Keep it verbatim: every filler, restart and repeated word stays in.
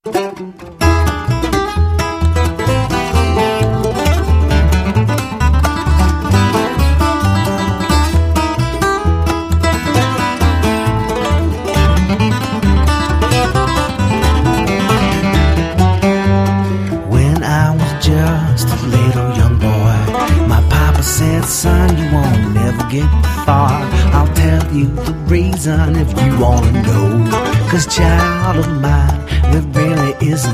Just a little young boy, my papa said, son, you won't never get far. I'll tell you the reason if you wanna know. Cause child of mine, there really isn't